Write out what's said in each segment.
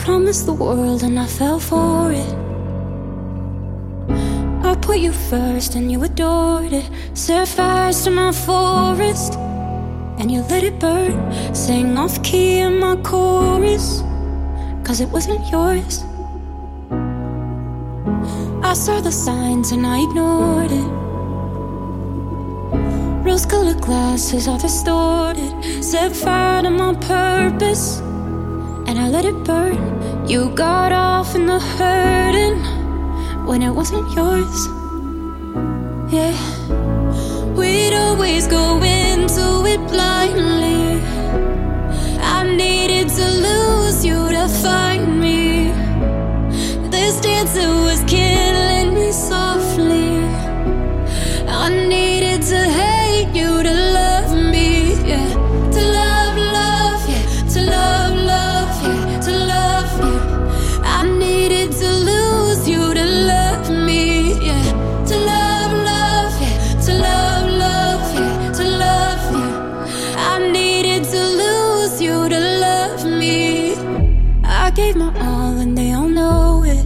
promised the world and I fell for it. I put you first and you adored it. Set fires to my forest and you let it burn. Sang off key in my chorus, cause it wasn't yours. I saw the signs and I ignored it. Rose-colored glasses are distorted. Set fire to my purpose and I let it burn. You got off in the hurting when it wasn't yours. Yeah, we'd always go into it blindly. I needed to lose you to find me. This dancer was killing me softly. I needed to hate you to love me, yeah. To love, love, yeah. To love, love, yeah. To love you. I needed to lose you to love me, yeah. To love, love, yeah. To love, love, yeah. To love you. I needed to lose you to love me. I gave my all and they all know it.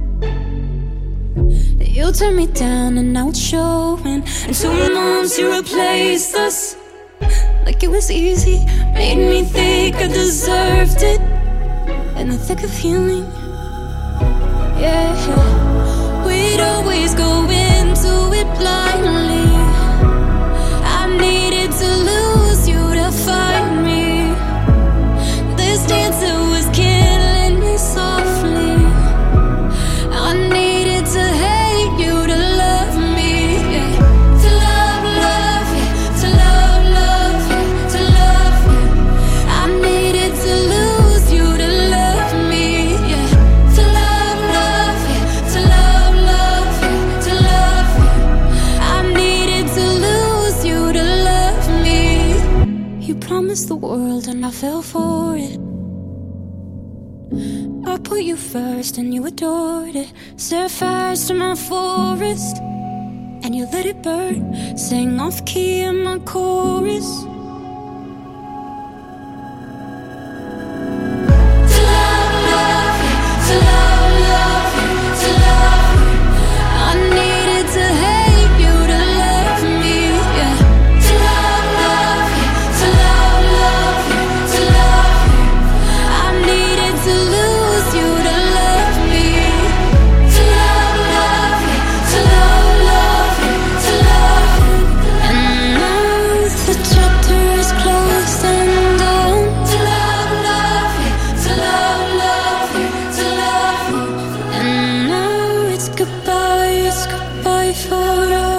You turned me down and now it's showing. And 2 months you replaced us like it was easy. Made me think I deserved it in the thick of healing. Yeah, we'd always go into it blindly. I needed to lose you to find me. This dancer was killing me softly. I needed to hate you to love me, yeah. To love, love, yeah. To love, love, yeah. To love you. I needed to lose you to love me, yeah. To love, love, yeah. To love, love, yeah. To love you. I needed to lose you to love me. You promised the world and I fell for it. I put you first and you adored it. Set fires to my forest and you let it burn. Sang off key in my chorus. To love, love, yeah. To love, love, yeah. To love you. I needed to hate you to love me, yeah. To love, love, yeah. To love, love, yeah. To love you. I needed to lose you to love me. To love, love, yeah. To love, love, yeah. To love you. And now the chapter is closed and done. To love, love, yeah. To love, love, yeah. To love you. And now it's goodbye forever.